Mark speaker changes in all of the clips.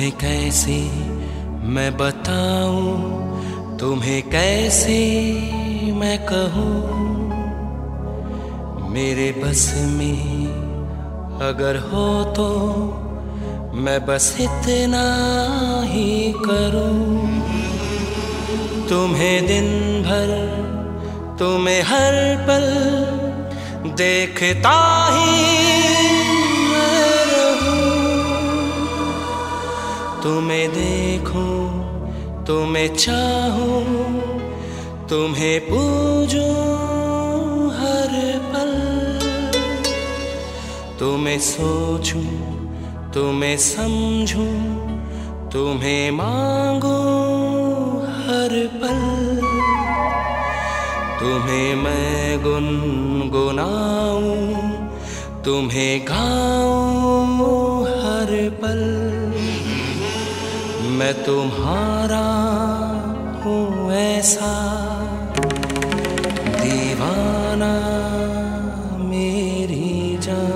Speaker 1: तुम्हें कैसे मैं बताऊं, तुम्हें कैसे मैं कहूं। मेरे बस में अगर हो तो मैं बस इतना ही करूं। तुम्हें दिन भर, तुम्हें हर पल देखता ही मैं रहूं। तुम्हें देखूं, तुम्हें चाहूं, तुम्हें पूजूं हर पल। तुम्हें सोचूं, तुम्हें समझूं, तुम्हें मांगूं हर पल। तुम्हें मैं गुनगुनाऊं, तुम्हें गाऊं हर पल। मैं तुम्हारा हूँ ऐसा दीवाना मेरी जान।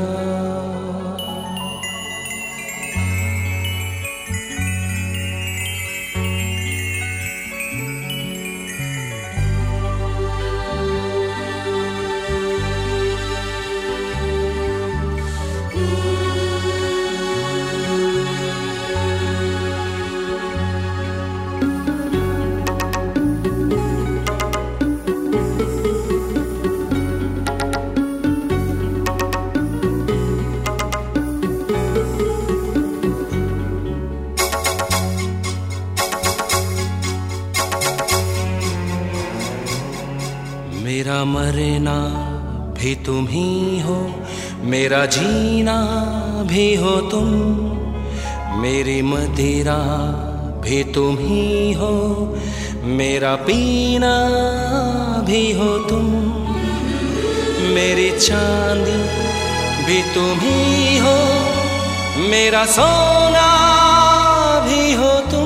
Speaker 1: मेरा मरना भी तुम ही हो, मेरा जीना भी हो तुम। मेरी मदिरा भी तुम ही हो, मेरा पीना भी हो तुम। मेरी चांदी भी तुम ही हो, मेरा सोना भी हो तुम।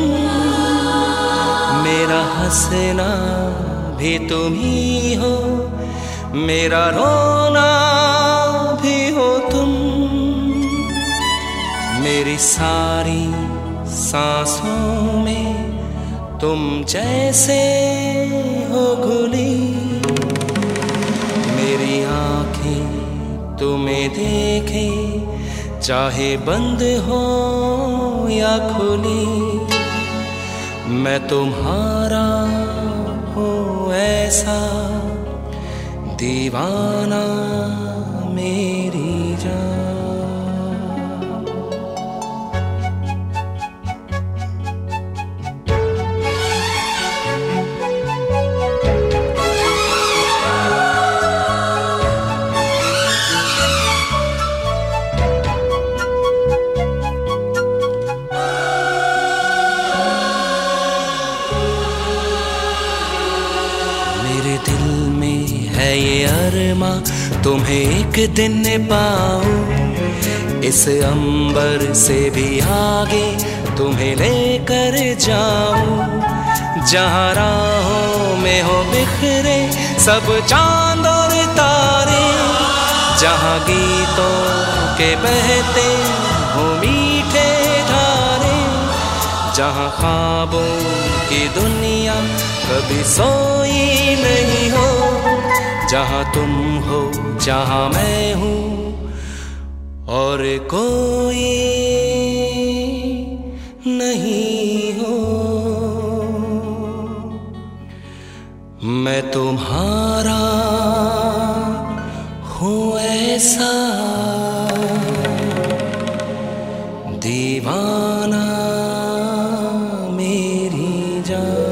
Speaker 1: मेरा हंसना भी तुम ही हो, मेरा रोना भी हो तुम। मेरी सारी सांसों में तुम जैसे हो घुली। मेरी आँखें तुम्हें देखे, चाहे बंद हो या खुली। मैं तुम्हारा हूँ ऐसा दीवाना मेरी जान। मेरे दिल में है ये अरमा, तुम्हें एक दिन पाऊं। इस अंबर से भी आगे तुम्हें लेकर जाऊं। जहाँ राहों में हो बिखरे सब चांद और तारे, जहाँ गीतों के बहते हो मीठे धारे, जहाँ ख्वाबों की दुनिया कभी सोई नहीं हो। जहाँ तुम हो, जहाँ मैं हूँ और कोई नहीं हो। मैं तुम्हारा हूँ ऐसा दीवाना मेरी जान।